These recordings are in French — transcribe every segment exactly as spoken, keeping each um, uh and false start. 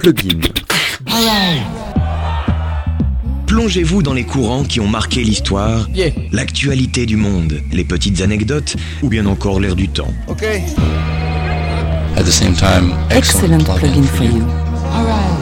Plugin. Plongez-vous dans les courants qui ont marqué l'histoire, yeah. l'actualité du monde, les petites anecdotes ou bien encore l'air du temps. Okay. At the same time, excellent, excellent plugin for you. All right.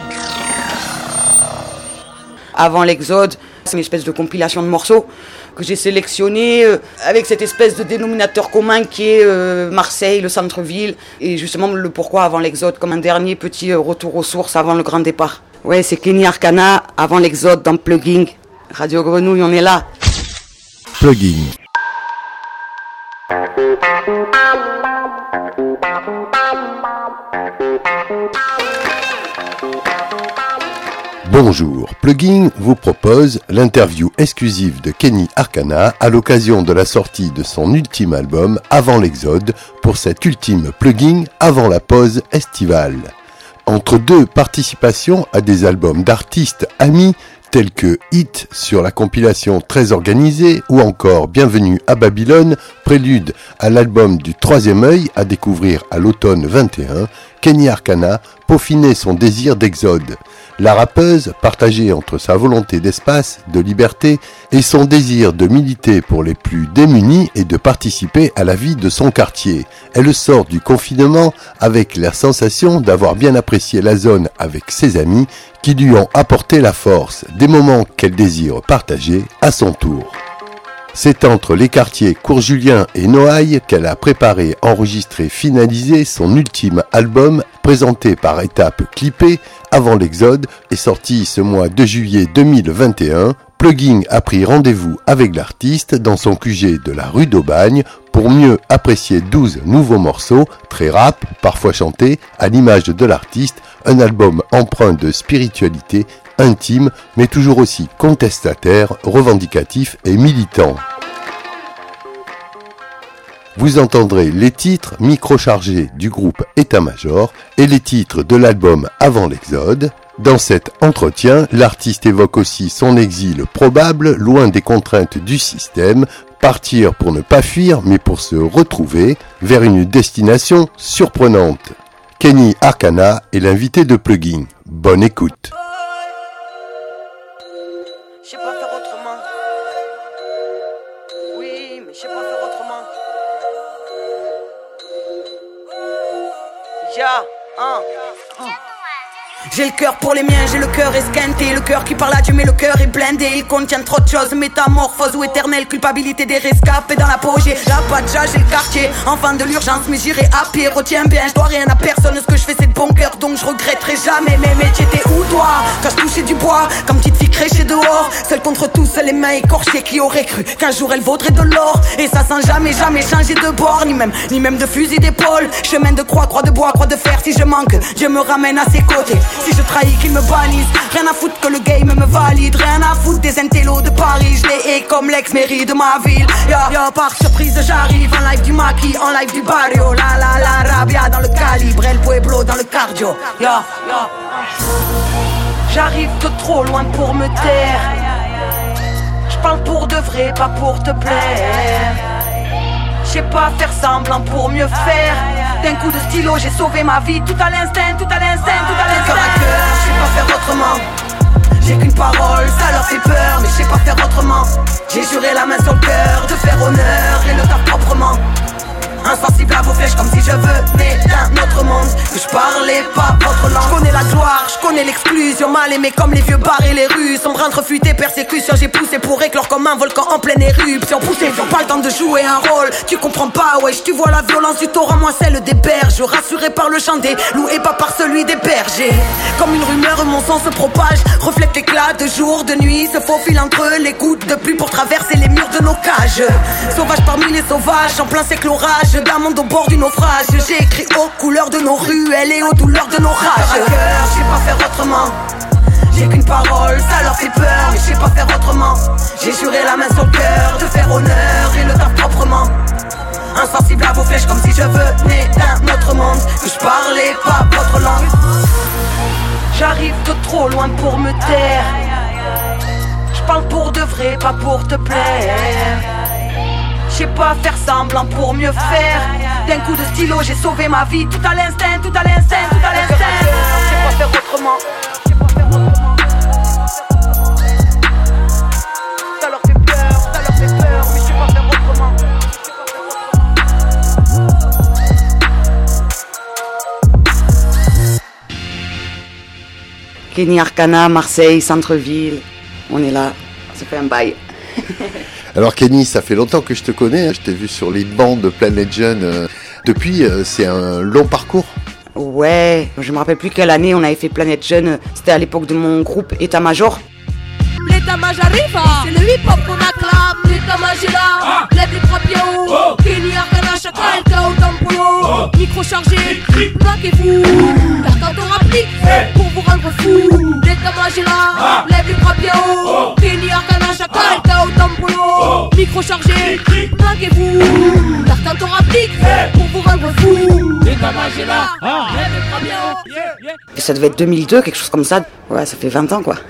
Avant l'Exode, c'est une espèce de compilation de morceaux que j'ai sélectionné euh, avec cette espèce de dénominateur commun qui est euh, Marseille, le centre-ville, et justement le pourquoi avant l'Exode, comme un dernier petit euh, retour aux sources avant le grand départ. Ouais, c'est Kenny Arcana, avant l'Exode, dans Plugin. Radio Grenouille, on est là. Plugin. Bonjour, Plugin vous propose l'interview exclusive de Kenny Arcana à l'occasion de la sortie de son ultime album Avant l'Exode pour cet ultime Plugin avant la pause estivale. Entre deux participations à des albums d'artistes amis tels que Hit sur la compilation Très Organisée ou encore Bienvenue à Babylone, prélude à l'album du Troisième œil à découvrir à l'automne vingt et un, Kenny Arcana peaufinait son désir d'exode. La rappeuse, partagée entre sa volonté d'espace, de liberté et son désir de militer pour les plus démunis et de participer à la vie de son quartier. Elle sort du confinement avec la sensation d'avoir bien apprécié la zone avec ses amis qui lui ont apporté la force, des moments qu'elle désire partager à son tour. C'est entre les quartiers Cours-Julien et Noailles qu'elle a préparé, enregistré, finalisé son ultime album présenté par étapes clippées avant l'Exode et sorti ce mois de juillet deux mille vingt et un. Plugin a pris rendez-vous avec l'artiste dans son Q G de la rue d'Aubagne pour mieux apprécier douze nouveaux morceaux, très rap, parfois chantés, à l'image de l'artiste, un album empreint de spiritualité, intime, mais toujours aussi contestataire, revendicatif et militant. Vous entendrez les titres micro-chargés du groupe État-Major et les titres de l'album Avant l'Exode. Dans cet entretien, l'artiste évoque aussi son exil probable, loin des contraintes du système, partir pour ne pas fuir, mais pour se retrouver vers une destination surprenante. Kenny Arcana est l'invité de Plugin. Bonne écoute. Je sais pas faire autrement. Oui, mais je sais pas faire autrement. Ja, un. J'ai le cœur pour les miens, j'ai le cœur esquinté, le cœur qui parle à Dieu mais le cœur est blindé. Il contient trop de choses, métamorphose ou éternelle culpabilité des rescapés dans la peau. J'ai la badja, j'ai le quartier, enfant de l'urgence mais j'irai à pied. Retiens bien, je dois rien à personne, ce que je fais c'est de bon cœur donc je regretterai jamais. Mais mais t'étais où toi, quand je touchais du bois, comme petite fille créchée dehors, seule contre tous, les mains écorchées. Qui aurait cru qu'un jour elle vaudrait de l'or? Et ça sans jamais, jamais changer de bord, ni même, ni même de fusil d'épaule. Chemin de croix, croix de bois, croix de fer. Si je manque, Dieu me ramène à ses côtés. Si je trahis qu'ils me bannissent, rien à foutre que le game me valide. Rien à foutre des intellos de Paris. Je les hais comme l'ex-mairie de ma ville. Ya, ya, par surprise j'arrive en live du maquis, en live du barrio. La la la rabia dans le calibre, El Pueblo dans le cardio. Ya, ya. J'arrive de trop loin pour me taire. Je parle pour de vrai, pas pour te plaire. Je sais pas faire semblant pour mieux faire. D'un coup de stylo j'ai sauvé ma vie. Tout à l'instinct, tout à l'instinct, tout à l'instinct. Cœur à cœur, je sais pas faire autrement. J'ai qu'une parole, ça leur fait peur, mais je sais pas faire autrement. J'ai juré la main sur le cœur de faire honneur et le taf proprement. Insensible à vos flèches comme si je venais d'un autre monde, que je parlais pas votre langue. Je connais la gloire, je connais l'exclusion. Mal aimé comme les vieux bars et les rues. Sombre entre fuite et persécution. J'ai poussé pour éclore comme un volcan en pleine éruption. Poussé, pas le temps de jouer un rôle. Tu comprends pas, wesh, tu vois la violence du torrent, moi celle des berges. Rassuré par le chant des loups et pas par celui des bergers. Comme une rumeur, mon sang se propage. Reflète l'éclat de jour, de nuit. Se faufile entre les gouttes de pluie pour traverser les murs de nos cages. Sauvage parmi les sauvages, en plein sec l'orage. D'un monde au bord du naufrage. J'ai écrit aux couleurs de nos ruelles et aux douleurs de nos rages. Cœur à cœur, je sais pas faire autrement. J'ai qu'une parole, ça leur fait peur, mais je sais pas faire autrement. J'ai juré la main sur le cœur de faire honneur et le taf proprement. Insensible à vos flèches comme si je venais d'un autre monde, que je parlais pas votre langue. J'arrive de trop loin pour me taire. Je parle pour de vrai, pas pour te plaire. Je sais pas faire semblant pour mieux faire. D'un coup de stylo j'ai sauvé ma vie. Tout à l'instinct, tout à l'instinct, tout à l'instinct. Je sais pas faire Kenny Arcana, Marseille, centre-ville. On est là, ça fait un bail. Alors Kenny, ça fait longtemps que je te connais, je t'ai vu sur les bancs de Planet Jeune. Euh, depuis, euh, c'est un long parcours. Ouais, je me rappelle plus quelle année on avait fait Planet Jeune, c'était à l'époque de mon groupe État Major. L'état-major arrive, c'est le hip-hop qu'on acclame. L'état-major là, lève les trois pieds hauts. Kenny Arcana, chacun est K O dans le polo. Micro chargé, bloquez-vous. Car quand on rapplique, pour vous rendre fou. L'état-major là, lève les trois pieds hauts. Kenny Arcana, chacun est K O dans le polo. Micro chargé, bloquez-vous. Car quand on rapplique, pour vous rendre fou. L'état-major là, lève les trois pieds hauts. Et ça devait être deux mille deux, quelque chose comme ça. Ouais, ça fait vingt ans quoi.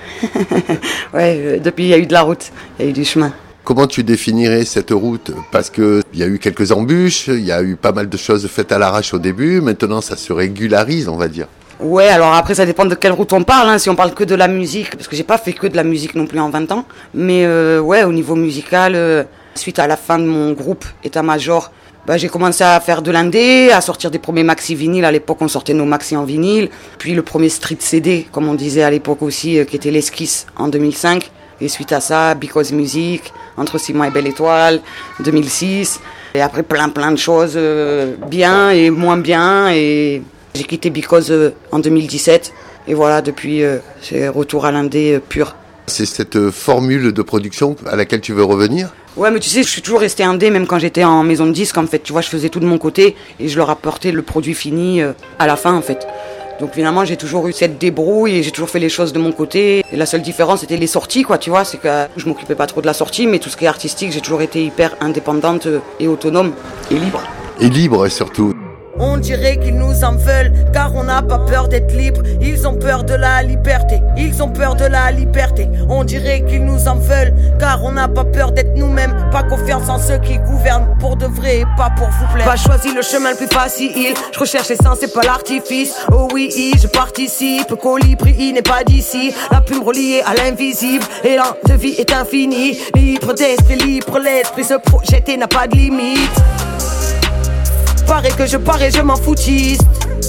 Ouais, euh, depuis il y a eu de la route, il y a eu du chemin. Comment tu définirais cette route? Parce qu'il y a eu quelques embûches, il y a eu pas mal de choses faites à l'arrache au début, maintenant ça se régularise, on va dire. Ouais, alors après ça dépend de quelle route on parle, hein, si on parle que de la musique, parce que j'ai pas fait que de la musique non plus en vingt ans, mais euh, ouais, au niveau musical, euh, suite à la fin de mon groupe État Major, bah, j'ai commencé à faire de l'indé, à sortir des premiers maxi vinyles. À l'époque, on sortait nos maxi en vinyle. Puis le premier street C D, comme on disait à l'époque aussi, euh, qui était l'Esquisse en deux mille cinq. Et suite à ça, Because Music, Entre Simon et Belle Étoile, deux mille six. Et après, plein plein de choses euh, bien et moins bien. Et j'ai quitté Because euh, en deux mille dix-sept. Et voilà, depuis, euh, c'est retour à l'indé euh, pur. C'est cette formule de production à laquelle tu veux revenir? Ouais, mais tu sais, je suis toujours resté indé, même quand j'étais en maison de disques, en fait. Tu vois, je faisais tout de mon côté et je leur apportais le produit fini euh, à la fin, en fait. Donc finalement, j'ai toujours eu cette débrouille et j'ai toujours fait les choses de mon côté. Et la seule différence, c'était les sorties, quoi, tu vois. C'est que je m'occupais pas trop de la sortie, mais tout ce qui est artistique, j'ai toujours été hyper indépendante et autonome et libre. Et libre, surtout. On dirait qu'ils nous en veulent, car on n'a pas peur d'être libre. Ils ont peur de la liberté, ils ont peur de la liberté. On dirait qu'ils nous en veulent, car on n'a pas peur d'être nous-mêmes. Pas confiance en ceux qui gouvernent, pour de vrai et pas pour vous plaire. Pas choisi le chemin le plus facile, je recherche l'essence et pas l'artifice. Oh oui, je participe, colibri n'est pas d'ici. La plume reliée à l'invisible, l'élan de vie est infini. Libre d'esprit, libre l'esprit, se projeter n'a pas de limite. Paraît que je parais, je m'en foutiste.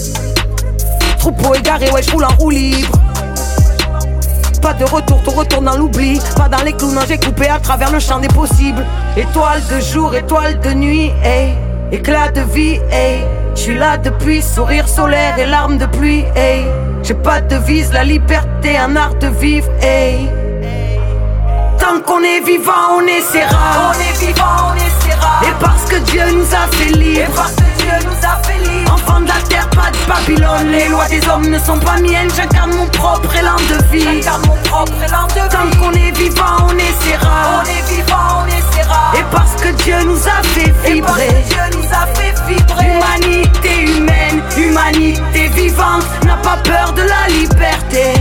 Troupeau égaré, ouais, je roule en roue libre. Pas de retour, tout retourne dans l'oubli. Pas dans les clous, non, j'ai coupé à travers le champ des possibles. Étoile de jour, étoile de nuit, hey. Éclat de vie, hey. J'suis là depuis, sourire solaire et larmes de pluie, hey. J'ai pas de devise, la liberté, un art de vivre, hey. Tant qu'on est vivant, on essaiera. On est vivant, on essaiera. Et parce que Dieu nous a fait libres. Et parce que Dieu nous a fait libres. Enfants de la terre, pas de Babylone. Les lois des hommes ne sont pas miennes. J'incarne mon propre élan de vie. J'incarne mon propre élan de vie. Tant qu'on est vivant, on essaiera. On est vivant, on essaiera. Et parce que Dieu nous a fait vibrer. Et parce que Dieu nous a fait vibrer. Humanité humaine, humanité vivante, n'a pas peur de la liberté.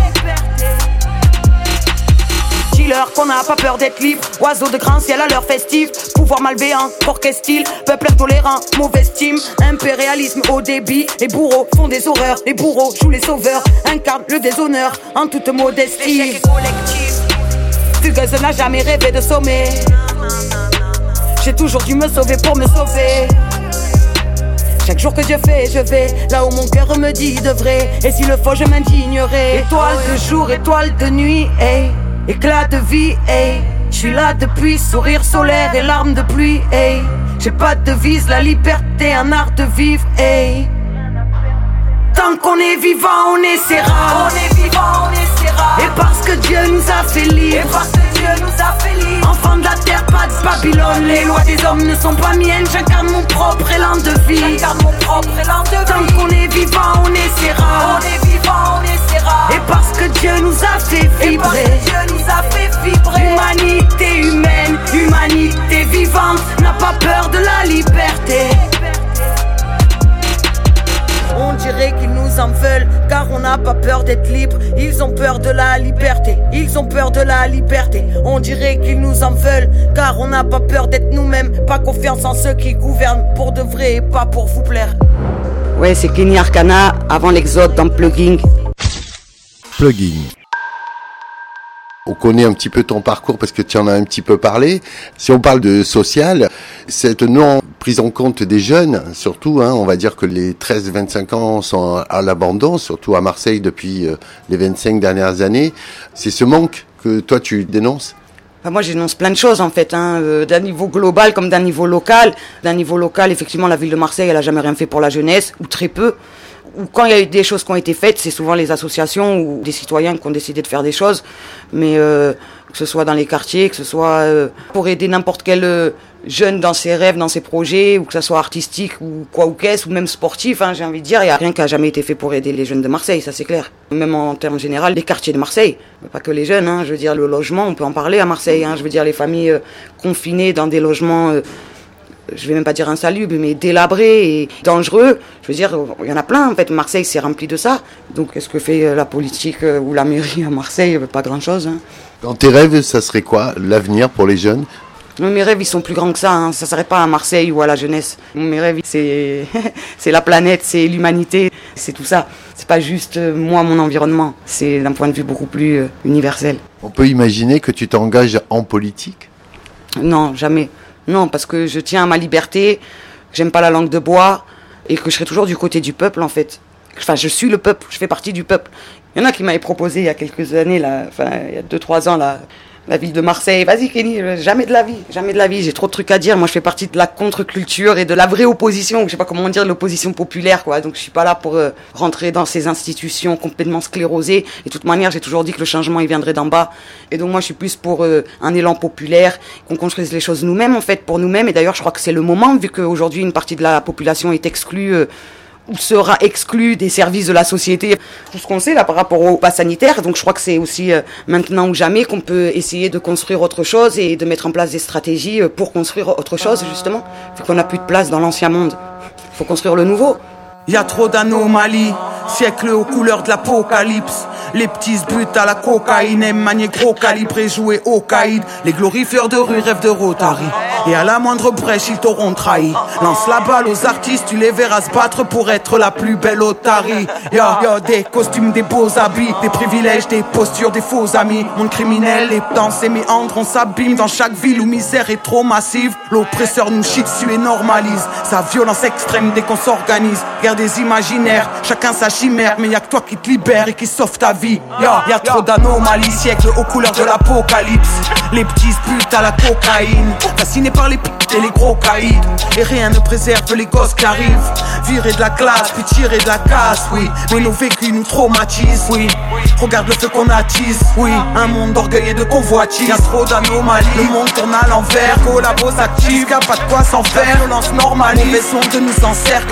Qu'on n'a pas peur d'être libre, oiseaux de grand ciel à l'heure festive, pouvoir malveillant, fort qu'est style, peuple intolérant, mauvaise estime, impérialisme au débit, les bourreaux font des horreurs, les bourreaux jouent les sauveurs, incarnent le déshonneur en toute modestie. L'échec est collectif. Fugueuse n'a jamais rêvé de sommet, j'ai toujours dû me sauver pour me sauver. Chaque jour que Dieu fait, je vais là où mon cœur me dit de vrai, et s'il le faut je m'indignerai. Étoile de jour, étoile de nuit, hey. Éclat de vie, hey. J'suis là depuis, sourire solaire et larmes de pluie, hey. J'ai pas de devise, la liberté, un art de vivre, hey. Tant qu'on est vivant, on essaiera. On est vivant, on essaiera. Et parce que Dieu nous a fait libres. Et parce que Dieu nous a fait libres. Enfants de la terre, pas de Babylone. Les lois des hommes ne sont pas miennes. J'incarne mon propre élan de vie. J'incarne mon propre élan de vie. Tant qu'on est vivant, on essaiera. On est vivant, on essaiera. Et parce que Dieu nous a fait vibrer. Et parce que Dieu nous a fait vibrer. Humanité humaine, humanité vivante, n'a pas peur de la liberté. On dirait qu'ils nous en veulent, car on n'a pas peur d'être libre. Ils ont peur de la liberté, ils ont peur de la liberté. On dirait qu'ils nous en veulent, car on n'a pas peur d'être nous-mêmes. Pas confiance en ceux qui gouvernent, pour de vrai et pas pour vous plaire. Ouais, c'est Kenny Arcana, avant l'exode dans Plugging. Plugging. On connaît un petit peu ton parcours parce que tu en as un petit peu parlé. Si on parle de social, Cette non prise en compte des jeunes, surtout, hein, on va dire que les treize vingt-cinq ans sont à l'abandon, surtout à Marseille depuis euh, les vingt-cinq dernières années. C'est ce manque que toi tu dénonces ? Enfin, moi, j'énonce plein de choses, en fait, hein, euh, d'un niveau global comme d'un niveau local. D'un niveau local, effectivement, la ville de Marseille, elle a jamais rien fait pour la jeunesse, ou très peu. Ou quand il y a eu des choses qui ont été faites, c'est souvent les associations ou des citoyens qui ont décidé de faire des choses. Mais euh, que ce soit dans les quartiers, que ce soit euh, pour aider n'importe quel euh, jeune dans ses rêves, dans ses projets, ou que ce soit artistique ou quoi ou qu'est-ce, ou même sportif, hein, j'ai envie de dire, il n'y a rien qui a jamais été fait pour aider les jeunes de Marseille, ça c'est clair. Même en termes généraux, les quartiers de Marseille, pas que les jeunes, hein, je veux dire le logement, on peut en parler à Marseille, hein, je veux dire les familles euh, confinées dans des logements... Euh, je vais même pas dire insalubre, mais délabré et dangereux. Je veux dire, il y en a plein, en fait. Marseille, c'est rempli de ça. Donc, qu'est-ce que fait la politique ou la mairie à Marseille ? Pas grand-chose. Hein. Dans tes rêves, ça serait quoi, l'avenir pour les jeunes ? Mes rêves, ils sont plus grands que ça. Hein. Ça ne s'arrête pas à Marseille ou à la jeunesse. Mes rêves, c'est, c'est la planète, c'est l'humanité, c'est tout ça. C'est pas juste moi, mon environnement. C'est d'un point de vue beaucoup plus universel. On peut imaginer que tu t'engages en politique ? Non, jamais. Non, parce que je tiens à ma liberté, que j'aime pas la langue de bois, et que je serai toujours du côté du peuple, en fait. Enfin, je suis le peuple, je fais partie du peuple. Il y en a qui m'avaient proposé il y a quelques années, là, enfin, il y a deux, trois ans, là, la ville de Marseille. Vas-y, Kenny, jamais de la vie, jamais de la vie, j'ai trop de trucs à dire. Moi, je fais partie de la contre-culture et de la vraie opposition, je sais pas comment dire, l'opposition populaire, quoi. Donc, je suis pas là pour euh, rentrer dans ces institutions complètement sclérosées. Et de toute manière, j'ai toujours dit que le changement, il viendrait d'en bas. Et donc, moi, je suis plus pour euh, un élan populaire, qu'on construise les choses nous-mêmes, en fait, pour nous-mêmes. Et d'ailleurs, je crois que c'est le moment, vu qu'aujourd'hui, une partie de la population est exclue, euh, ou sera exclu des services de la société, tout ce qu'on sait là par rapport au pass sanitaire. Donc je crois que c'est aussi euh, maintenant ou jamais qu'on peut essayer de construire autre chose et de mettre en place des stratégies pour construire autre chose, justement, vu qu'on n'a plus de place dans l'ancien monde. Il faut construire le nouveau. Y a trop d'anomalies, siècle aux couleurs de l'apocalypse. Les petits se butent à la cocaïne, aiment manier gros calibre et jouer au caïd. Les glorifieurs de rue rêvent de Rotary, et à la moindre brèche ils t'auront trahi. Lance la balle aux artistes, tu les verras se battre pour être la plus belle otarie. Y'a, y'a des costumes, des beaux habits, des privilèges, des postures, des faux amis. Monde criminel, les dans ses méandres, on s'abîme dans chaque ville où misère est trop massive. L'oppresseur nous chie dessus et normalise sa violence extrême dès qu'on s'organise. Guerre des imaginaires, chacun sa chimère, mais y'a que toi qui te libère et qui sauve ta vie. Y'a, y'a trop d'anomalies, siècle aux couleurs de l'apocalypse. Les petits se butent à la cocaïne, fascinés par les putes et les gros caïds. Et rien ne préserve les gosses qui arrivent. Virer de la classe, puis tirer de la casse, oui. Mais nos vécus nous traumatisent, oui. Regarde le feu qu'on attise, oui. Un monde d'orgueil et de convoitise. Y'a trop d'anomalies, le monde tourne à l'envers. Collabos actifs, y'a pas de quoi s'en faire. Violence normalise, mauvais son de nous encercle.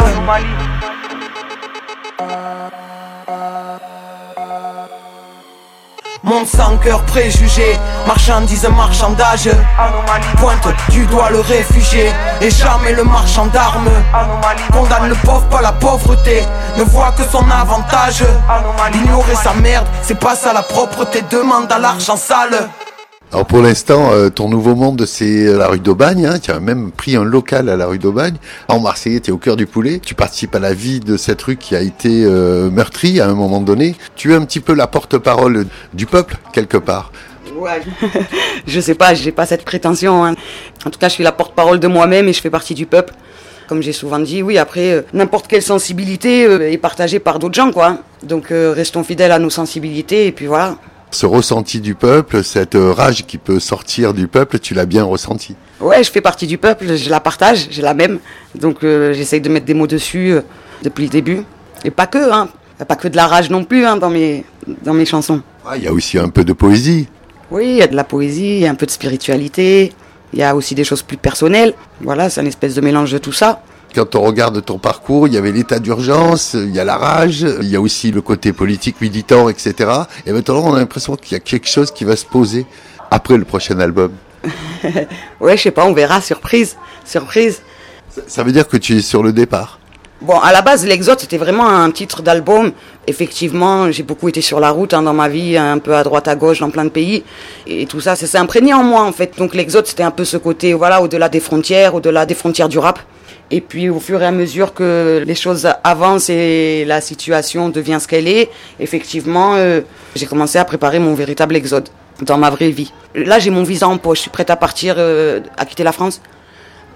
Monde sans cœur préjugé, marchandise, marchandage. Pointe du doigt le réfugié et jamais le marchand d'armes. Condamne le pauvre, pas la pauvreté, ne voit que son avantage. Ignorer sa merde, c'est pas ça la propreté, demande à l'argent sale. Alors pour l'instant, euh, ton nouveau monde, c'est la rue d'Aubagne. Hein. Tu as même pris un local à la rue d'Aubagne. En Marseillais, tu es au cœur du poulet. Tu participes à la vie de cette rue qui a été euh, meurtrie à un moment donné. Tu es un petit peu la porte-parole du peuple, quelque part. Ouais, je sais pas, j'ai pas cette prétention. Hein. En tout cas, je suis la porte-parole de moi-même et je fais partie du peuple. Comme j'ai souvent dit, oui, après, euh, n'importe quelle sensibilité euh, est partagée par d'autres gens, quoi. Donc, euh, restons fidèles à nos sensibilités et puis voilà. Ce ressenti du peuple, cette rage qui peut sortir du peuple, tu l'as bien ressenti. Ouais, je fais partie du peuple, je la partage, j'ai la même. Donc euh, j'essaye de mettre des mots dessus euh, depuis le début. Et pas que, hein. Pas que de la rage non plus hein, dans mes, dans mes chansons. Il y a aussi un peu de poésie. Oui, il y a de la poésie, il y a un peu de spiritualité, il y a aussi des choses plus personnelles. Voilà, c'est une espèce de mélange de tout ça. Quand on regarde ton parcours, il y avait l'état d'urgence, il y a la rage, il y a aussi le côté politique, militant, et cetera. Et maintenant, on a l'impression qu'il y a quelque chose qui va se poser après le prochain album. Ouais, je sais pas, on verra, surprise, surprise. Ça, ça veut dire que tu es sur le départ. Bon, à la base, l'Exode, c'était vraiment un titre d'album. Effectivement, j'ai beaucoup été sur la route hein, dans ma vie, un peu à droite, à gauche, dans plein de pays. Et tout ça, ça s'est imprégné en moi, en fait. Donc l'Exode, c'était un peu ce côté, voilà, au-delà des frontières, au-delà des frontières du rap. Et puis, au fur et à mesure que les choses avancent et la situation devient ce qu'elle est, effectivement, euh, j'ai commencé à préparer mon véritable exode dans ma vraie vie. Là, j'ai mon visa en poche, je suis prête à partir, euh, à quitter la France.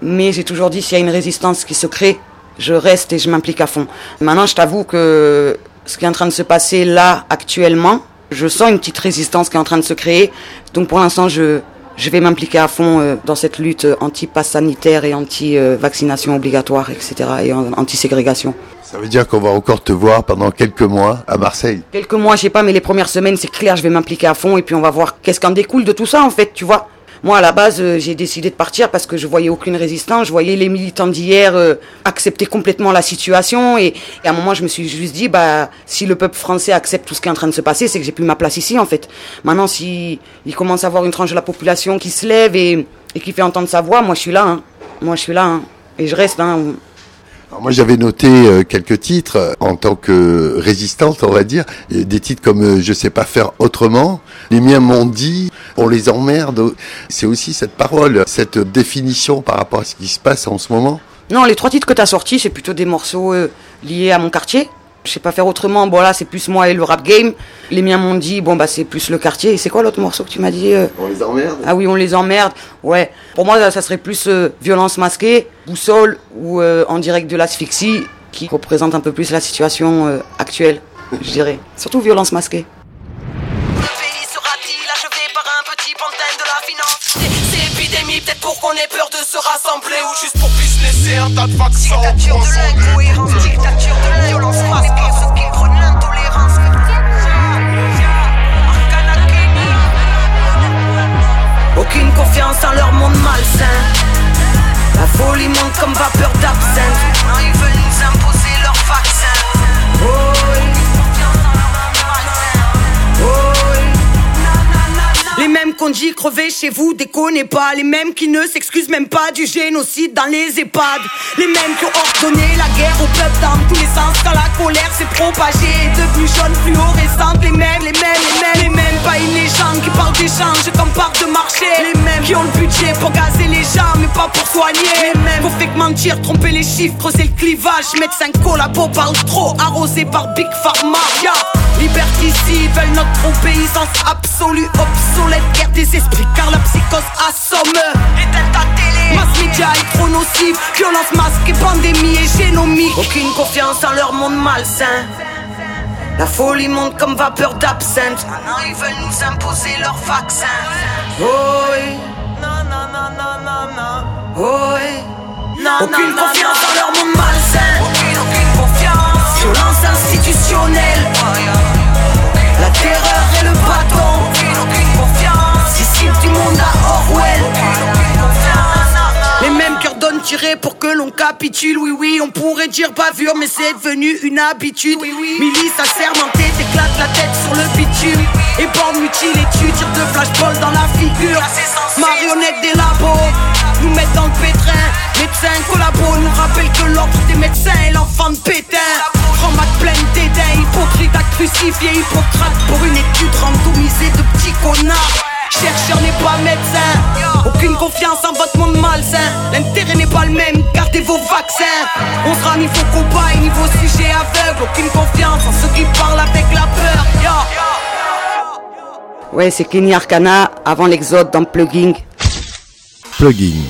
Mais j'ai toujours dit, s'il y a une résistance qui se crée, je reste et je m'implique à fond. Maintenant, je t'avoue que ce qui est en train de se passer là, actuellement, je sens une petite résistance qui est en train de se créer. Donc pour l'instant, je, je vais m'impliquer à fond euh, dans cette lutte anti-pass sanitaire et anti-vaccination obligatoire, et cetera, et anti-ségrégation. Ça veut dire qu'on va encore te voir pendant quelques mois à Marseille? Quelques mois, je sais pas, mais les premières semaines, c'est clair, je vais m'impliquer à fond et puis on va voir qu'est-ce qu'en découle de tout ça, en fait, tu vois. Moi, à la base, euh, j'ai décidé de partir parce que je voyais aucune résistance. Je voyais les militants d'hier euh, accepter complètement la situation. Et, et à un moment, je me suis juste dit, bah, si le peuple français accepte tout ce qui est en train de se passer, c'est que j'ai plus ma place ici, en fait. Maintenant, si il commence à avoir une tranche de la population qui se lève et, et qui fait entendre sa voix, moi, je suis là. Hein. Moi, je suis là. Hein. Et je reste. Hein. Alors moi, j'avais noté euh, quelques titres euh, en tant que résistante, on va dire. Et des titres comme euh, « Je sais pas faire autrement »,« Les miens m'ont dit »,« On les emmerde ». C'est aussi cette parole, cette définition par rapport à ce qui se passe en ce moment. Non, les trois titres que tu as sortis, c'est plutôt des morceaux euh, liés à mon quartier. Je sais pas faire autrement, bon là c'est plus moi et le rap game. Les miens m'ont dit, bon bah c'est plus le quartier. Et c'est quoi l'autre morceau que tu m'as dit euh... On les emmerde. Ah oui, on les emmerde. Ouais. Pour moi, ça serait plus euh, violence masquée, boussole ou euh, en direct de l'asphyxie, qui représente un peu plus la situation euh, actuelle, je dirais. Surtout violence masquée. Peut-être pour qu'on ait peur de se rassembler ou juste pour businesser un tas de vaccins. Dictature de l'incohérence, dictature de la violence masquée, ceux qui prônent l'intolérance. Aucune confiance en leur monde malsain. La folie monte comme vapeur d'absinthe. Non, ils veulent nous imposer leur vaccin. Oh oui. Oh oui. Les mêmes qu'on dit crever chez vous, déconnez pas. Les mêmes qui ne s'excusent même pas du génocide dans les EHPAD. Les mêmes qui ont ordonné la guerre au peuple dans tous les sens. Quand la colère s'est propagée et devenue jaune fluorescente. Les mêmes, les mêmes, les mêmes, les mêmes. Pas une légende qui parle d'échange comme part de marché. Les mêmes qui ont le budget pour gazer les gens mais pas pour soigner. Les mêmes qu'on fait que mentir, tromper les chiffres, creuser le clivage. Médecins collabos parlent trop, arrosés par Big Pharma. Yeah. Liberticides veulent notre obéissance absolue, obsolète, guerre des esprits car la psychose assomme. Éteins ta télé, mass media est trop nocif, violence masquée, pandémie et génomie. Aucune confiance en leur monde malsain. La folie monte comme vapeur d'absinthe. Maintenant ils veulent nous imposer leur vaccin. Oh oui. Non, non, non, non, non, non. Oh oui. Non, aucune non, confiance non, dans leur monde malsain. Aucune, aucune confiance. Violence institutionnelle. La terreur et le bâton. Aucune, aucune confiance. Ici du monde à Orwell. Aucune, aucune confiance. Les mêmes qui ordonnent tirer pour que l'on capitule. Oui, oui, on pourrait dire bavure, mais c'est devenu une habitude. Oui, oui. Milice assermentée, t'éclates la tête sur le bitume. Et bande mutile et tu tires de flashball dans la figure. Marionnettes des labos nous mettent dans le pétrin. Médecins collabos nous rappellent que l'ordre des médecins est l'enfant de Pétain. Grand-Mac pleine d'édin, hypocrite à crucifier Hippocrate pour une étude randomisée de petits connards. Chercheur n'est pas médecin. Aucune confiance en votre monde malsain. L'intérêt n'est pas le même, gardez vos vaccins. On sera niveau cobaye, niveau sujet aveugle. Aucune confiance en ceux qui parlent avec la peur. Yo. Ouais, c'est Kenny Arcana avant l'exode dans Plugging. Plugging.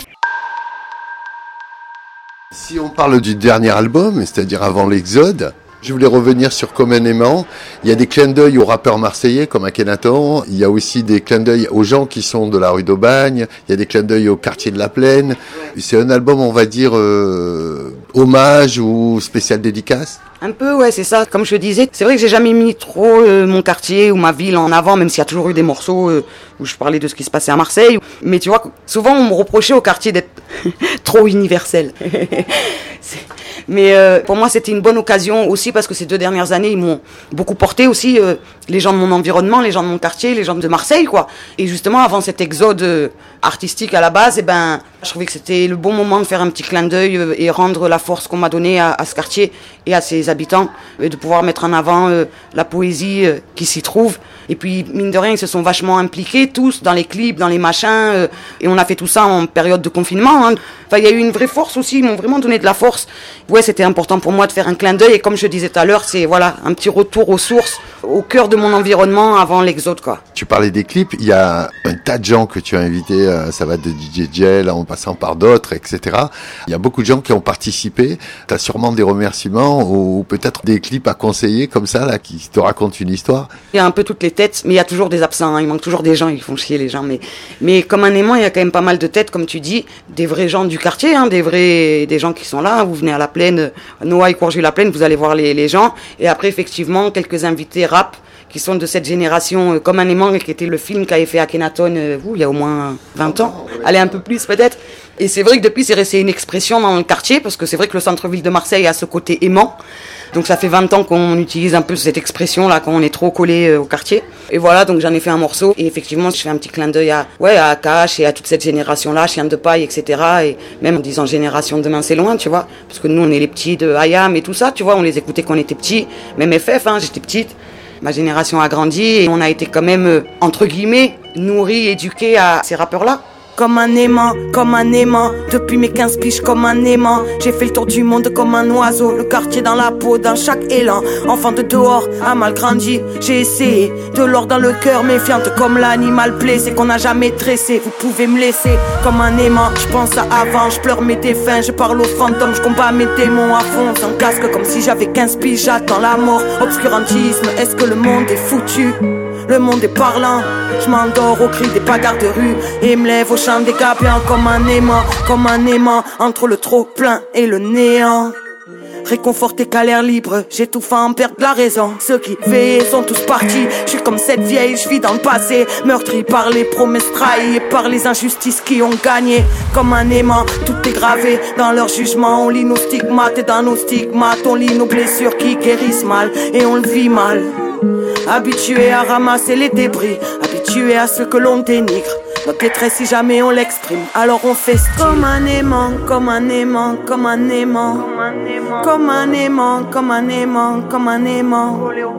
Si on parle du dernier album, c'est-à-dire avant l'Exode, je voulais revenir sur Communément. Il y a des clins d'œil aux rappeurs marseillais comme Akhenaton. Il y a aussi des clins d'œil aux gens qui sont de la rue d'Aubagne. Il y a des clins d'œil au quartier de la Plaine. C'est un album, on va dire, euh, hommage ou spécial dédicace. Un peu, ouais, c'est ça. Comme je te disais, c'est vrai que j'ai jamais mis trop euh, mon quartier ou ma ville en avant, même s'il y a toujours eu des morceaux euh, où je parlais de ce qui se passait à Marseille. Mais tu vois, souvent on me reprochait au quartier d'être trop universel. Mais euh, pour moi, c'était une bonne occasion aussi parce que ces deux dernières années, ils m'ont beaucoup porté aussi, euh, les gens de mon environnement, les gens de mon quartier, les gens de Marseille, quoi. Et justement, avant cet exode euh, artistique à la base, eh ben, je trouvais que c'était le bon moment de faire un petit clin d'œil euh, et rendre la force qu'on m'a donnée à, à ce quartier et à ses habitants, et de pouvoir mettre en avant euh, la poésie euh, qui s'y trouve. Et puis, mine de rien, ils se sont vachement impliqués tous dans les clips, dans les machins, euh, et on a fait tout ça en période de confinement. Hein. Enfin, il y a eu une vraie force aussi, ils m'ont vraiment donné de la force. Ouais, c'était important pour moi de faire un clin d'œil, et comme je disais tout à l'heure, c'est voilà un petit retour aux sources, au cœur de mon environnement avant l'exode, quoi. Tu parlais des clips, il y a un tas de gens que tu as invités, euh, ça va de D J Gel en passant par d'autres, et cetera. Il y a beaucoup de gens qui ont participé. Tu as sûrement des remerciements ou peut-être des clips à conseiller comme ça, là, qui te racontent une histoire. Il y a un peu toutes les têtes, mais il y a toujours des absents, hein. Il manque toujours des gens, ils font chier les gens. Mais, mais comme un aimant, il y a quand même pas mal de têtes, comme tu dis, des vrais gens du quartier, hein, des vrais, des gens qui sont là. Vous venez à la Plaine, Noailles, Courgis, la Plaine, vous allez voir les, les gens. Et après, effectivement, quelques invités rap qui sont de cette génération, euh, comme un aimant, qui était le film qu'avait fait Akhenaton, euh, vous, il y a au moins vingt ans. Allez, un peu plus peut-être. Et c'est vrai que depuis, c'est resté une expression dans le quartier, parce que c'est vrai que le centre-ville de Marseille a ce côté aimant. Donc ça fait vingt ans qu'on utilise un peu cette expression-là, quand on est trop collé euh, au quartier. Et voilà, donc j'en ai fait un morceau. Et effectivement, je fais un petit clin d'œil à, ouais, à Akash et à toute cette génération-là, Chien de paille, et cetera. Et même en disant génération demain, c'est loin, tu vois. Parce que nous, on est les petits de Hayam et tout ça, tu vois. On les écoutait quand on était petits. Même F F, hein, j'étais petite. Ma génération a grandi et on a été quand même, euh, entre guillemets, nourris, éduqués à ces rappeurs-là. Comme un aimant, comme un aimant, depuis mes quinze piges comme un aimant. J'ai fait le tour du monde comme un oiseau, le quartier dans la peau, dans chaque élan. Enfant de dehors, a mal grandi, j'ai essayé de l'or dans le cœur, méfiante comme l'animal blessé qu'on n'a jamais dressé. Vous pouvez me laisser comme un aimant, je pense à avant, je pleure mes défunts, je parle aux fantômes, je combats mes démons à fond, sans casque comme si j'avais quinze piges, j'attends la mort. Obscurantisme, est-ce que le monde est foutu? Le monde est parlant, je m'endors au cri des bagarres de rue et me lève au chant des gabiens comme un aimant, comme un aimant entre le trop plein et le néant. Réconforté qu'à l'air libre, j'étouffant en perte de la raison. Ceux qui veillaient sont tous partis, je suis comme cette vieille, je vis dans le passé, meurtri par les promesses trahies et par les injustices qui ont gagné. Comme un aimant, tout est gravé dans leur jugement. On lit nos stigmates et dans nos stigmates on lit nos blessures qui guérissent mal et on le vit mal. Habitué à ramasser les débris, habitué à ce que l'on dénigre. Notre détresse si jamais on l'exprime, alors on fait comme un aimant, comme un aimant, comme un aimant, comme un aimant, comme un aimant, comme un aimant,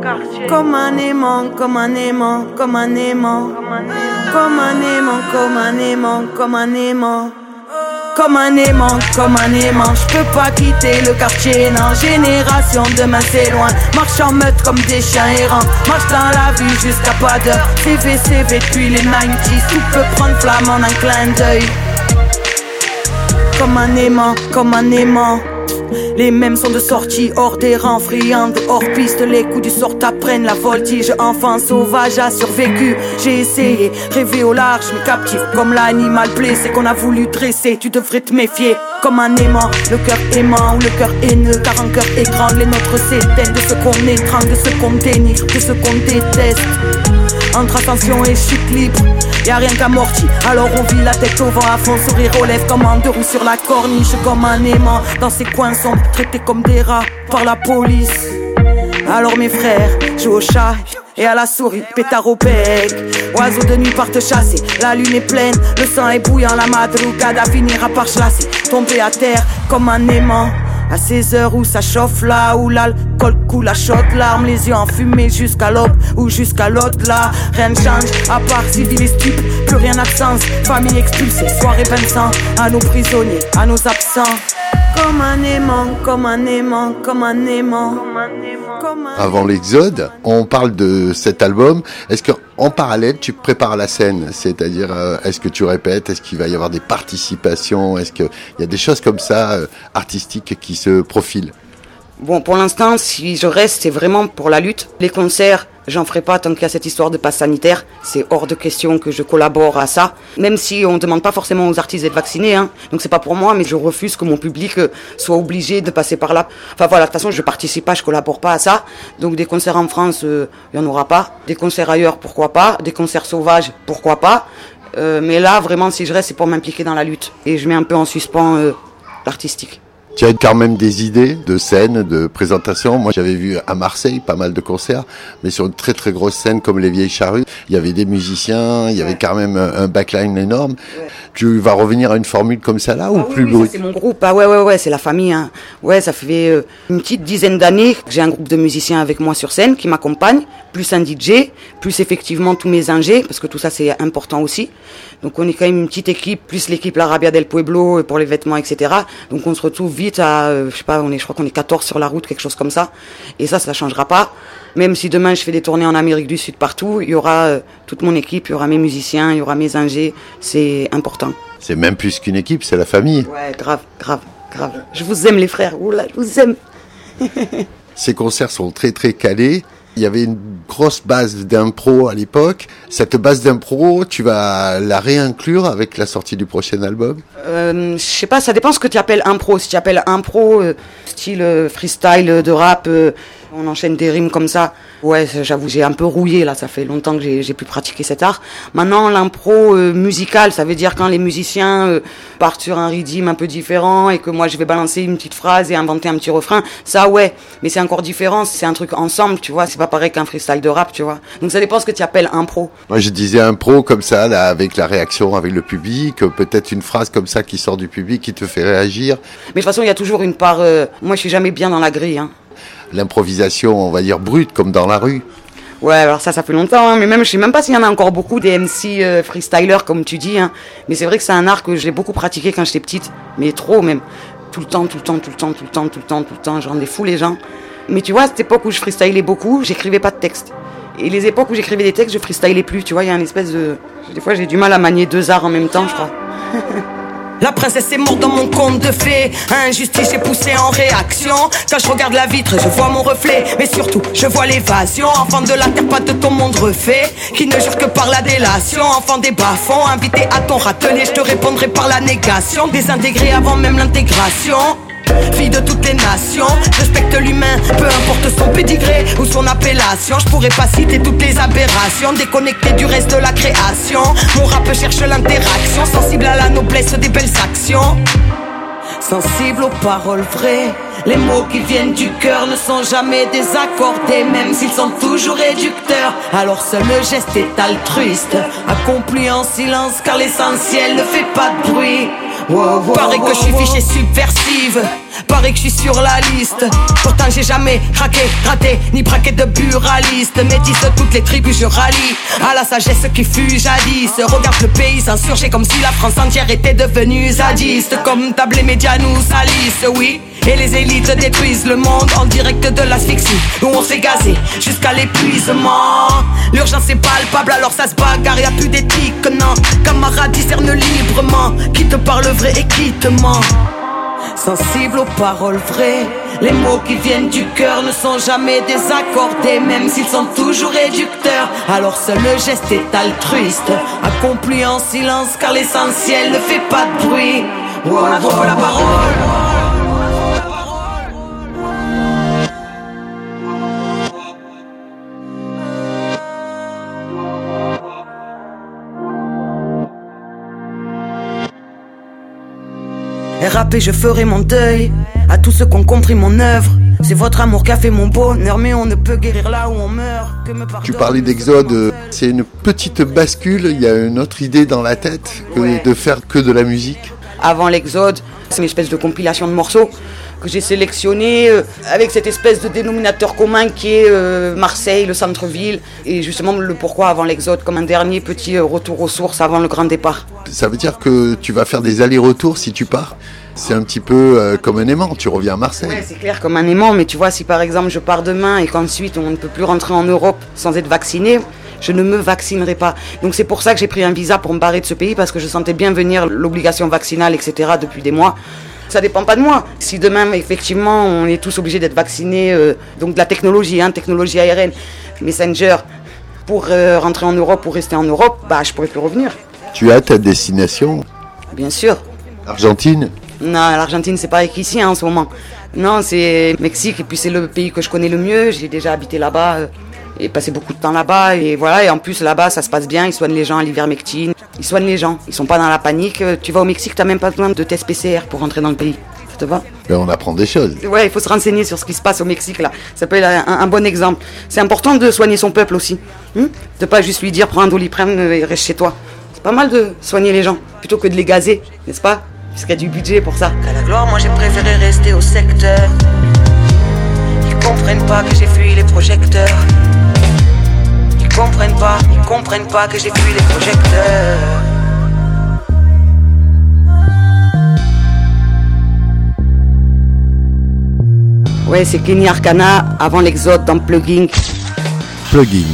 comme un aimant, comme un aimant, comme un aimant, comme un aimant, comme un aimant, comme un aimant. Comme un aimant, comme un aimant, je peux pas quitter le quartier, non. Génération, demain c'est loin. Marche en meute comme des chiens errants. Marche dans la vue jusqu'à pas d'heure. C V C V depuis les quatre-vingt-dix. Tout peut prendre flamme en un clin d'œil. Comme un aimant, comme un aimant. Les mêmes sont de sortie, hors des rangs, friandes, hors piste. Les coups du sort t'apprennent la voltige. Enfant sauvage a survécu. J'ai essayé, rêvé au large, mais captif comme l'animal blessé qu'on a voulu dresser. Tu devrais te méfier. Comme un aimant, le cœur aimant ou le cœur haineux. Car un cœur est grand, les nôtres s'éteignent. De ce qu'on étrangle, de ce qu'on dénigre, de ce qu'on déteste. Entre ascension et chute libre, y'a rien qu'amorti. Alors on vit la tête au vent à fond, sourire aux lèvres comme en deux roues sur la corniche. Comme un aimant dans ces coins sombres, traités comme des rats par la police. Alors mes frères, jouent au chat et à la souris, pétard au bec. Oiseaux de nuit partent chasser, la lune est pleine, le sang est bouillant, la madrugada finira par chasser. Tomber à terre comme un aimant. À ces heures où ça chauffe là, où l'alcool coule à chaudes larmes, les yeux enfumés jusqu'à l'aube ou jusqu'à l'au-delà. Rien ne change, à part civil et stup, plus rien n'a de sens. Famille expulsée, soirée Vincent, à nos prisonniers, à nos absents. Comme un aimant, comme un aimant, comme un aimant. Avant l'Exode, on parle de cet album. Est-ce qu'en parallèle, tu prépares la scène? C'est-à-dire, euh, est-ce que tu répètes? Est-ce qu'il va y avoir des participations? Est-ce qu'il y a des choses comme ça, euh, artistiques, qui se profilent? Bon, pour l'instant, si je reste, c'est vraiment pour la lutte. Les concerts, j'en ferai pas tant qu'il y a cette histoire de passe sanitaire. C'est hors de question que je collabore à ça. Même si on ne demande pas forcément aux artistes d'être vaccinés, hein. Donc c'est pas pour moi, mais je refuse que mon public soit obligé de passer par là. Enfin voilà, de toute façon, je participe pas, je collabore pas à ça. Donc des concerts en France, il euh, y en aura pas. Des concerts ailleurs, pourquoi pas. Des concerts sauvages, pourquoi pas. Euh, mais là, vraiment, si je reste, c'est pour m'impliquer dans la lutte. Et je mets un peu en suspens euh, l'artistique. Tu as quand même des idées de scènes, de présentations. Moi, j'avais vu à Marseille pas mal de concerts, mais sur une très très grosse scène comme les Vieilles Charrues, il y avait des musiciens, il y avait quand même un backline énorme. Ouais. Tu vas revenir à une formule comme ça là, ah, ou oui, plus oui, brut? C'est mon groupe. Ah ouais ouais ouais, c'est la famille. Hein. Ouais, ça fait euh, une petite dizaine d'années que j'ai un groupe de musiciens avec moi sur scène qui m'accompagnent. plus un D J, plus effectivement tous mes ingés, parce que tout ça c'est important aussi. Donc on est quand même une petite équipe, plus l'équipe l'Arabia del Pueblo pour les vêtements, et cetera. Donc on se retrouve vite à, euh, je sais pas, on est, je crois qu'on est quatorze sur la route, quelque chose comme ça. Et ça, ça changera pas. Même si demain je fais des tournées en Amérique du Sud partout, il y aura euh, toute mon équipe, il y aura mes musiciens, il y aura mes ingés, c'est important. C'est même plus qu'une équipe, c'est la famille. Ouais, grave, grave, grave. Je vous aime les frères, oula, je vous aime. Ces concerts sont très très calés. Il y avait une grosse base d'impro à l'époque. Cette base d'impro, tu vas la réinclure avec la sortie du prochain album ? euh, Je sais pas, ça dépend ce que tu appelles impro. Si tu appelles impro, euh, style euh, freestyle de rap, euh, on enchaîne des rimes comme ça. Ouais, j'avoue, j'ai un peu rouillé là, ça fait longtemps que j'ai, j'ai pu pratiquer cet art. Maintenant, l'impro euh, musicale, ça veut dire quand les musiciens euh, partent sur un rythme un peu différent et que moi je vais balancer une petite phrase et inventer un petit refrain, ça ouais, mais c'est encore différent, c'est un truc ensemble, tu vois, c'est pas pareil qu'un freestyle de rap, tu vois. Donc ça dépend ce que tu appelles impro. Moi je disais impro comme ça, là, avec la réaction avec le public, peut-être une phrase comme ça qui sort du public, qui te fait réagir. Mais de toute façon, il y a toujours une part, euh, moi je suis jamais bien dans la grille, hein. L'improvisation, on va dire, brute, comme dans la rue. Ouais, alors ça, ça fait longtemps, hein, mais même, je sais même pas s'il y en a encore beaucoup des M C euh, freestylers, comme tu dis, hein. Mais c'est vrai que c'est un art que j'ai beaucoup pratiqué quand j'étais petite, mais trop même. Tout le temps, tout le temps, tout le temps, tout le temps, tout le temps, tout le temps, je rendais fou les gens. Mais tu vois, à cette époque où je freestylais beaucoup, j'écrivais pas de texte. Et les époques où j'écrivais des textes, je freestylais plus, tu vois, il y a une espèce de... Des fois, j'ai du mal à manier deux arts en même temps, je crois. La princesse est morte dans mon conte de fées. Injustice, j'ai poussé en réaction. Quand je regarde la vitre, je vois mon reflet. Mais surtout, je vois l'évasion. Enfant de la terre, pas de ton monde refait. Qui ne jure que par la délation. Enfant des bas-fonds, invité à ton râtelier. Je te répondrai par la négation. Désintégré avant même l'intégration. Fille de toutes les nations, respecte l'humain, peu importe son pédigré ou son appellation. Je pourrais pas citer toutes les aberrations, déconnecté du reste de la création. Mon rap cherche l'interaction, sensible à la noblesse des belles actions. Sensible aux paroles vraies, les mots qui viennent du cœur ne sont jamais désaccordés, même s'ils sont toujours réducteurs. Alors seul le geste est altruiste, accompli en silence car l'essentiel ne fait pas de bruit. Wow, wow, Paraît wow, que je suis fichée subversive, paraît que je suis sur la liste. Pourtant j'ai jamais craqué, raté, ni braqué de buraliste. Métisse de toutes les tribus je rallie à la sagesse qui fut jadis. Regarde le pays s'insurger comme si la France entière était devenue zadiste. Comme table les médias nous salissent, oui. Et les élites détruisent le monde en direct de l'asphyxie, où on s'est gazé jusqu'à l'épuisement. L'urgence est palpable alors ça se bagarre, y'a plus d'éthique, non. Camarades discerne librement qui te parle vrai et qui te ment. Sensible aux paroles vraies, les mots qui viennent du cœur ne sont jamais désaccordés, même s'ils sont toujours réducteurs. Alors seul le geste est altruiste, accompli en silence car l'essentiel ne fait pas de bruit. Wow, on a trop la parole. Et rapper, je ferai mon deuil à tous ceux qui ont compris mon œuvre. C'est votre amour qui a fait mon bonheur, mais on ne peut guérir là où on meurt. Que me tu parlais d'Exode, c'est une petite bascule, il y a une autre idée dans la tête que ouais. de faire que de la musique. Avant l'Exode, c'est une espèce de compilation de morceaux que j'ai sélectionné euh, avec cette espèce de dénominateur commun qui est euh, Marseille, le centre-ville, et justement le pourquoi avant l'Exode, comme un dernier petit euh, retour aux sources avant le grand départ. Ça veut dire que tu vas faire des allers-retours si tu pars ? C'est un petit peu euh, comme un aimant, tu reviens à Marseille. Ouais, c'est clair, comme un aimant, mais tu vois, si par exemple je pars demain et qu'ensuite on ne peut plus rentrer en Europe sans être vacciné, je ne me vaccinerai pas. Donc c'est pour ça que j'ai pris un visa pour me barrer de ce pays, parce que je sentais bien venir l'obligation vaccinale, et cetera depuis des mois. Ça dépend pas de moi. Si demain, effectivement, on est tous obligés d'être vaccinés, euh, donc de la technologie, hein, technologie A R N, Messenger, pour euh, rentrer en Europe, pour rester en Europe, bah je pourrais plus revenir. Tu as ta destination ? Bien sûr. Argentine ? Non, l'Argentine, c'est pareil qu'ici hein, en ce moment. Non, c'est Mexique, et puis c'est le pays que je connais le mieux. J'ai déjà habité là-bas euh, et passé beaucoup de temps là-bas. Et voilà, et en plus, là-bas, ça se passe bien. Ils soignent les gens à l'ivermectine. Ils soignent les gens. Ils sont pas dans la panique. Tu vas au Mexique, t'as même pas besoin de test P C R pour rentrer dans le pays. Ça te va ? Ben, on apprend des choses. Ouais, il faut se renseigner sur ce qui se passe au Mexique, là. Ça peut être un, un bon exemple. C'est important de soigner son peuple aussi. Hum de pas juste lui dire, prends un Doliprane et reste chez toi. C'est pas mal de soigner les gens, plutôt que de les gazer, n'est-ce pas ? Parce qu'il y a du budget pour ça. Qu'à la gloire, moi j'ai préféré rester au secteur. Ils comprennent pas que j'ai fui les projecteurs. comprennent pas, ils comprennent pas que j'ai fui les projecteurs. Ouais, c'est Kenny Arcana avant l'exode dans Plugging. Plugging.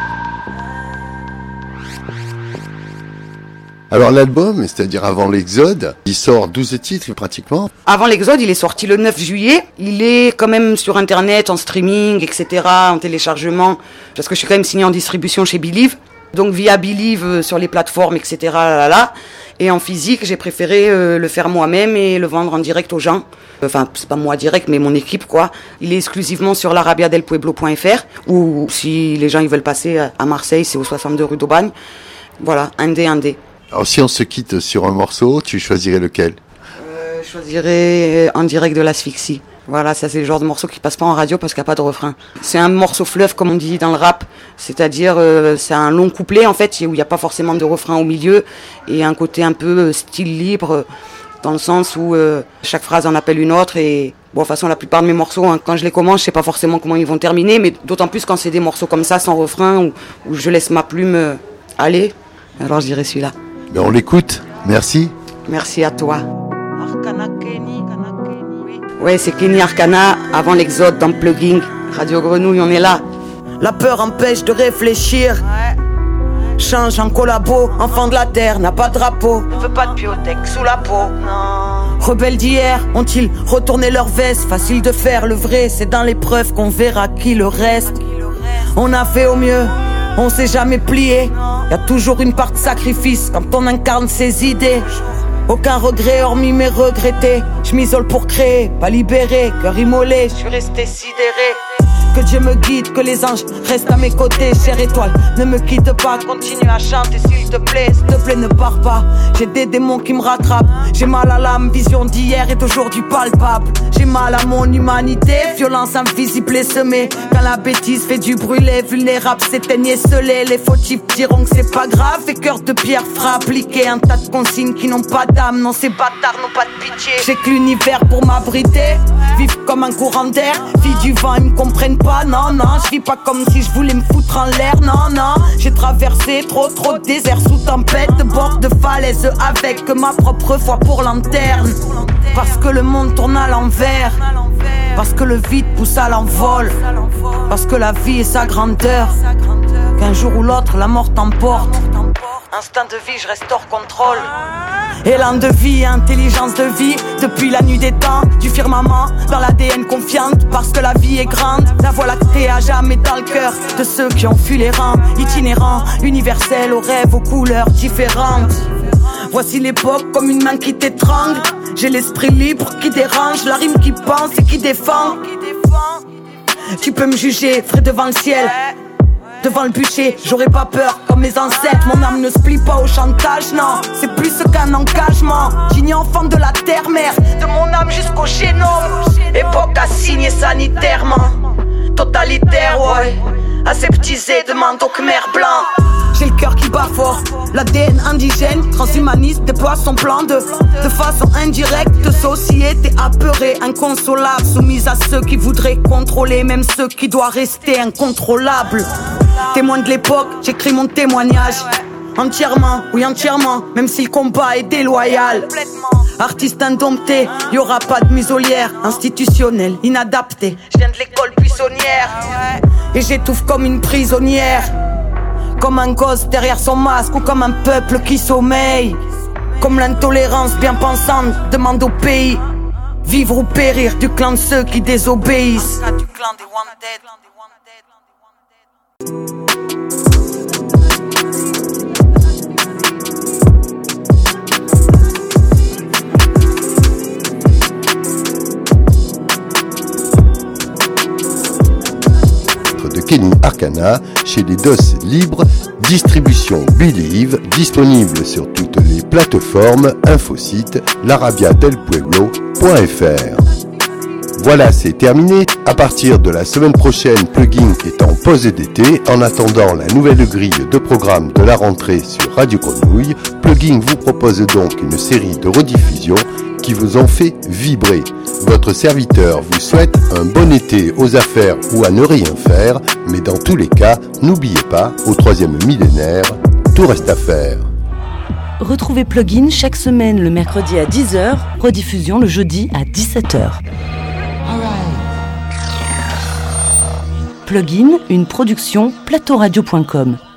Alors l'album, c'est-à-dire avant l'exode, il sort douze titres pratiquement. Avant l'exode, il est sorti le neuf juillet. Il est quand même sur internet, en streaming, et cetera, en téléchargement, parce que je suis quand même signé en distribution chez Believe. Donc via Believe euh, sur les plateformes, et cetera. Là, là. Et en physique, j'ai préféré euh, le faire moi-même et le vendre en direct aux gens. Enfin, c'est pas moi direct, mais mon équipe, quoi. Il est exclusivement sur l'arabia del pueblo point f r, ou si les gens ils veulent passer à Marseille, c'est au soixante-deux rue d'Aubagne. Voilà, indé, indé. Alors si on se quitte sur un morceau, tu choisirais lequel ? euh, Je choisirais En direct de l'asphyxie. Voilà, ça c'est le genre de morceau qui passe pas en radio parce qu'il n'y a pas de refrain. C'est un morceau fleuve comme on dit dans le rap, c'est-à-dire euh, c'est un long couplet en fait où il n'y a pas forcément de refrain au milieu et un côté un peu style libre dans le sens où euh, chaque phrase en appelle une autre et bon de toute façon la plupart de mes morceaux hein, quand je les commence je sais pas forcément comment ils vont terminer mais d'autant plus quand c'est des morceaux comme ça sans refrain où, où je laisse ma plume euh, aller, alors je dirais celui-là. Ben on l'écoute, merci. Merci à toi. Arcana Kenny, oui. Ouais, c'est Kenny Arcana avant l'exode dans Plugging. Radio Grenouille, on est là. La peur empêche de réfléchir. Ouais. Change en collabo, enfant de la terre, n'a pas de drapeau. Ne veut pas de biotech sous la peau. Non. Rebelles d'hier, ont-ils retourné leur veste? Facile de faire le vrai, c'est dans l'épreuve qu'on verra qui le reste. On a fait au mieux, on s'est jamais plié. Y a toujours une part de sacrifice quand on incarne ses idées. Aucun regret hormis mes regrettés. Je m'isole pour créer, pas libéré, cœur immolé, je suis resté sidéré. Que Dieu me guide, que les anges restent à mes côtés. Chère étoile, ne me quitte pas, continue à chanter s'il te plaît. S'il te plaît, ne pars pas, j'ai des démons qui me rattrapent. J'ai mal à l'âme, vision d'hier et d'aujourd'hui palpable. J'ai mal à mon humanité, violence invisible et semée. Quand la bêtise fait du bruit, les vulnérables s'éteignent et scellés. Les fautifs diront que c'est pas grave et cœur de pierre fera appliquer un tas de consignes qui n'ont pas d'âme. Non, ces bâtards n'ont pas de pitié. J'ai que l'univers pour m'abriter, vivre comme un courant d'air. Fille du vent, ils me comprennent pas, non, non. Je vis pas comme si je voulais me foutre en l'air, non, non. J'ai traversé trop, trop de déserts sous tempête, de bord de falaise avec que ma propre foi pour lanterne. Parce que le monde tourne à l'envers, parce que le vide pousse à l'envol, parce que la vie est sa grandeur, qu'un jour ou l'autre la mort t'emporte. Instinct de vie, je reste hors contrôle. Élan de vie, intelligence de vie, depuis la nuit des temps, du firmament, dans l'A D N confiante, parce que la vie est grande, la voie lactée à jamais dans le cœur de ceux qui ont fui les rangs, itinérants, universels aux rêves, aux couleurs différentes. Voici l'époque comme une main qui t'étrangle, j'ai l'esprit libre qui dérange, la rime qui pense et qui défend. Tu peux me juger, frais devant le ciel, devant le bûcher, j'aurais pas peur comme mes ancêtres. Mon âme ne se plie pas au chantage, non. C'est plus qu'un engagement. Digne enfant de la terre-mère, de mon âme jusqu'au génome. Époque assignée sanitairement, totalitaire, ouais. Aseptisé, demande au Khmer blanc. J'ai le cœur qui bat fort, l'A D N indigène, transhumaniste, déploie son plan de De façon indirecte, société apeurée, inconsolable, soumise à ceux qui voudraient contrôler, même ceux qui doivent rester incontrôlables. Témoin de l'époque, j'écris mon témoignage entièrement, oui entièrement, même si le combat est déloyal. Artiste indompté, y'aura pas de muselière, institutionnel, inadapté. Je viens de l'école buissonnière et j'étouffe comme une prisonnière, comme un gosse derrière son masque ou comme un peuple qui sommeille. Comme l'intolérance bien pensante demande au pays, vivre ou périr du clan de ceux qui désobéissent. Du clan des wanted. De Kenny Arcana chez les D O S Libres, distribution Believe, disponible sur toutes les plateformes, infosite, l'arabia del pueblo point f r. Voilà, c'est terminé. À partir de la semaine prochaine, Plugin est en pause d'été. En attendant la nouvelle grille de programme de la rentrée sur Radio Grenouille, Plugin vous propose donc une série de rediffusions qui vous ont fait vibrer. Votre serviteur vous souhaite un bon été aux affaires ou à ne rien faire, mais dans tous les cas, n'oubliez pas, au troisième millénaire, tout reste à faire. Retrouvez Plugin chaque semaine le mercredi à dix heures, rediffusion le jeudi à dix-sept heures. Plugin, une production plateau radio point com.